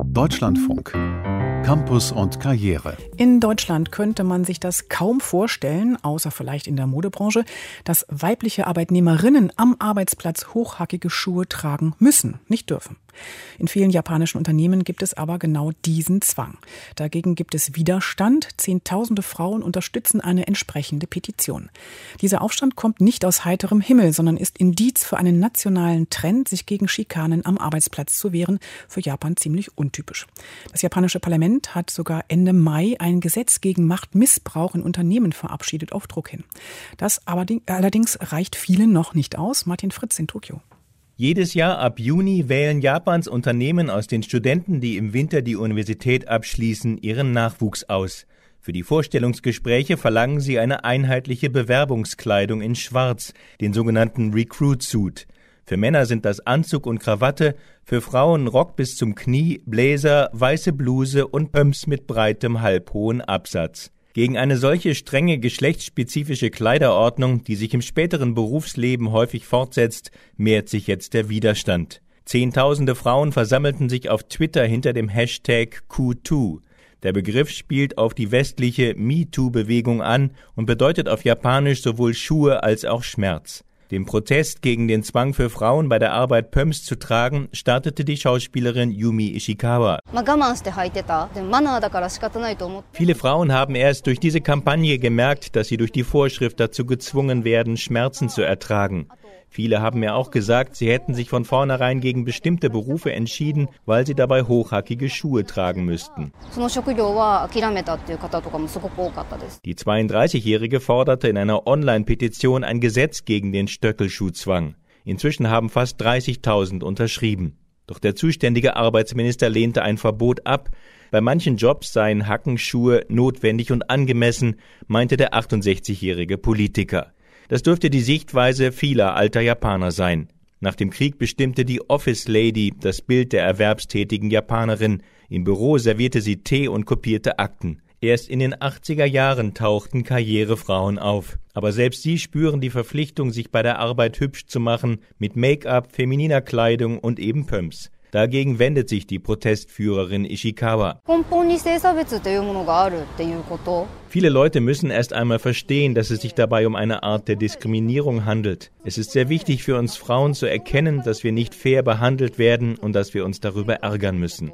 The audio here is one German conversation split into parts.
Deutschlandfunk. Campus und Karriere. In Deutschland könnte man sich das kaum vorstellen, außer vielleicht in der Modebranche, dass weibliche Arbeitnehmerinnen am Arbeitsplatz hochhackige Schuhe tragen müssen, nicht dürfen. In vielen japanischen Unternehmen gibt es aber genau diesen Zwang. Dagegen gibt es Widerstand. Zehntausende Frauen unterstützen eine entsprechende Petition. Dieser Aufstand kommt nicht aus heiterem Himmel, sondern ist Indiz für einen nationalen Trend, sich gegen Schikanen am Arbeitsplatz zu wehren. Für Japan ziemlich untypisch. Das japanische Parlament hat sogar Ende Mai ein Gesetz gegen Machtmissbrauch in Unternehmen verabschiedet, auf Druck hin. Das allerdings reicht vielen noch nicht aus. Martin Fritz in Tokio. Jedes Jahr ab Juni wählen Japans Unternehmen aus den Studenten, die im Winter die Universität abschließen, ihren Nachwuchs aus. Für die Vorstellungsgespräche verlangen sie eine einheitliche Bewerbungskleidung in Schwarz, den sogenannten Recruit Suit. Für Männer sind das Anzug und Krawatte, für Frauen Rock bis zum Knie, Bläser, weiße Bluse und Pumps mit breitem halbhohen Absatz. Gegen eine solche strenge geschlechtsspezifische Kleiderordnung, die sich im späteren Berufsleben häufig fortsetzt, mehrt sich jetzt der Widerstand. Zehntausende Frauen versammelten sich auf Twitter hinter dem Hashtag #Q2. Der Begriff spielt auf die westliche MeToo-Bewegung an und bedeutet auf Japanisch sowohl Schuhe als auch Schmerz. Den Protest gegen den Zwang für Frauen bei der Arbeit Pumps zu tragen, startete die Schauspielerin Yumi Ishikawa. Viele Frauen haben erst durch diese Kampagne gemerkt, dass sie durch die Vorschrift dazu gezwungen werden, Schmerzen zu ertragen. Viele haben mir auch gesagt, sie hätten sich von vornherein gegen bestimmte Berufe entschieden, weil sie dabei hochhackige Schuhe tragen müssten. Die 32-Jährige forderte in einer Online-Petition ein Gesetz gegen den Stöckelschuhzwang. Inzwischen haben fast 30.000 unterschrieben. Doch der zuständige Arbeitsminister lehnte ein Verbot ab. Bei manchen Jobs seien Hackenschuhe notwendig und angemessen, meinte der 68-jährige Politiker. Das dürfte die Sichtweise vieler alter Japaner sein. Nach dem Krieg bestimmte die Office Lady das Bild der erwerbstätigen Japanerin. Im Büro servierte sie Tee und kopierte Akten. Erst in den 80er Jahren tauchten Karrierefrauen auf. Aber selbst sie spüren die Verpflichtung, sich bei der Arbeit hübsch zu machen, mit Make-up, femininer Kleidung und eben Pumps. Dagegen wendet sich die Protestführerin Ishikawa. Viele Leute müssen erst einmal verstehen, dass es sich dabei um eine Art der Diskriminierung handelt. Es ist sehr wichtig für uns Frauen zu erkennen, dass wir nicht fair behandelt werden und dass wir uns darüber ärgern müssen.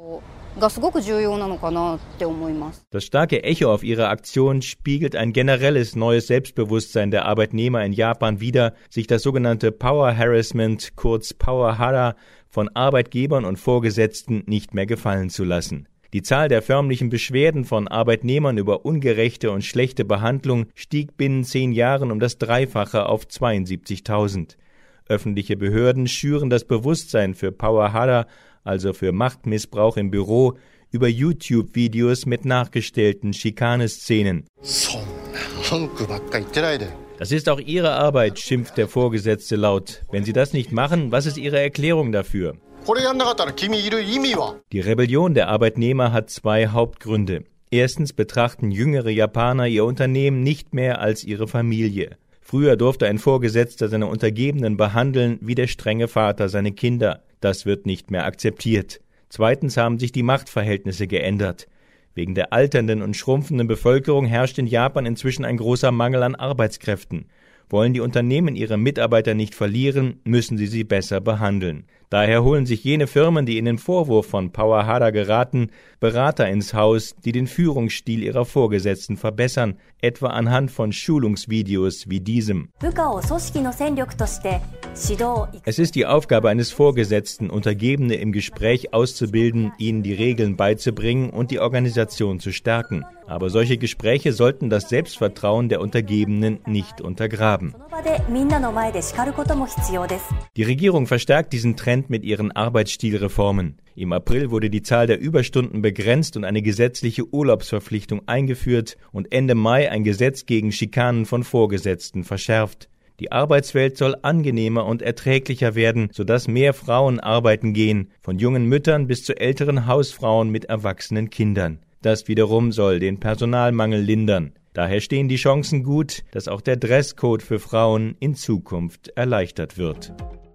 Das starke Echo auf ihre Aktion spiegelt ein generelles neues Selbstbewusstsein der Arbeitnehmer in Japan wider, sich das sogenannte Power Harassment, kurz Power Hara, von Arbeitgebern und Vorgesetzten nicht mehr gefallen zu lassen. Die Zahl der förmlichen Beschwerden von Arbeitnehmern über ungerechte und schlechte Behandlung stieg binnen 10 Jahren um das Dreifache auf 72.000. Öffentliche Behörden schüren das Bewusstsein für Power Hara, also für Machtmissbrauch im Büro, über YouTube-Videos mit nachgestellten Schikaneszenen. Das ist auch Ihre Arbeit, schimpft der Vorgesetzte laut. Wenn Sie das nicht machen, was ist Ihre Erklärung dafür? Die Rebellion der Arbeitnehmer hat 2 Hauptgründe. Erstens betrachten jüngere Japaner ihr Unternehmen nicht mehr als ihre Familie. Früher durfte ein Vorgesetzter seine Untergebenen behandeln wie der strenge Vater seine Kinder. Das wird nicht mehr akzeptiert. Zweitens haben sich die Machtverhältnisse geändert. Wegen der alternden und schrumpfenden Bevölkerung herrscht in Japan inzwischen ein großer Mangel an Arbeitskräften. Wollen die Unternehmen ihre Mitarbeiter nicht verlieren, müssen sie besser behandeln. Daher holen sich jene Firmen, die in den Vorwurf von Power Hara geraten, Berater ins Haus, die den Führungsstil ihrer Vorgesetzten verbessern, etwa anhand von Schulungsvideos wie diesem. Es ist die Aufgabe eines Vorgesetzten, Untergebene im Gespräch auszubilden, ihnen die Regeln beizubringen und die Organisation zu stärken. Aber solche Gespräche sollten das Selbstvertrauen der Untergebenen nicht untergraben. Die Regierung verstärkt diesen Trend mit ihren Arbeitsstilreformen. Im April wurde die Zahl der Überstunden begrenzt und eine gesetzliche Urlaubsverpflichtung eingeführt und Ende Mai ein Gesetz gegen Schikanen von Vorgesetzten verschärft. Die Arbeitswelt soll angenehmer und erträglicher werden, sodass mehr Frauen arbeiten gehen, von jungen Müttern bis zu älteren Hausfrauen mit erwachsenen Kindern. Das wiederum soll den Personalmangel lindern. Daher stehen die Chancen gut, dass auch der Dresscode für Frauen in Zukunft erleichtert wird.